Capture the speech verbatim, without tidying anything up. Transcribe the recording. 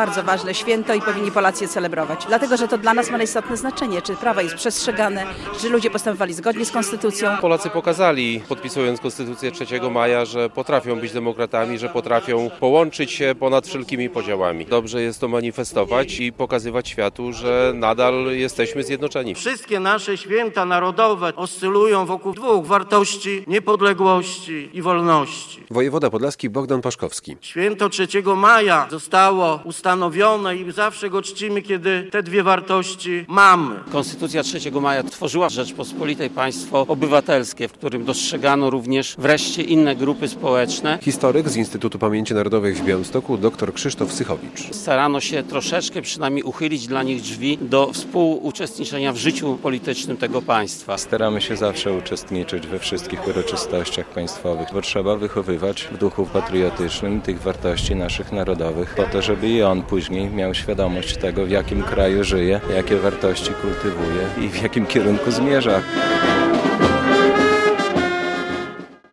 bardzo ważne święto i powinni Polacy je celebrować. Dlatego, że to dla nas ma istotne znaczenie, czy prawo jest przestrzegane, czy ludzie postępowali zgodnie z konstytucją. Polacy pokazali, podpisując Konstytucję trzeciego maja, że potrafią być demokratami, że potrafią połączyć się ponad wszelkimi podziałami. Dobrze jest to manifestować i pokazywać światu, że nadal jesteśmy zjednoczeni. Wszystkie nasze święta narodowe oscylują wokół dwóch wartości: niepodległości i wolności. Wojewoda podlaski Bogdan Paszkowski. Święto trzeciego maja zostało ustanowione i zawsze go czcimy, kiedy te dwie wartości mamy. Konstytucja trzeciego maja tworzyła Rzeczpospolitej państwo obywatelskie, w którym dostrzegano również wreszcie inne grupy społeczne. Historyk z Instytutu Pamięci Narodowej w Białymstoku dr Krzysztof Sychowicz. Starano się troszeczkę przynajmniej uchylić dla nich drzwi do współuczestniczenia w życiu politycznym tego państwa. Staramy się zawsze uczestniczyć we wszystkich uroczystościach państwowych, bo trzeba wychowywać w duchu patriotycznym tych wartości naszych narodowych, po to, żeby i on później miał świadomość tego, w jakim kraju żyje, jakie wartości kultywuje i w jakim kierunku zmierza.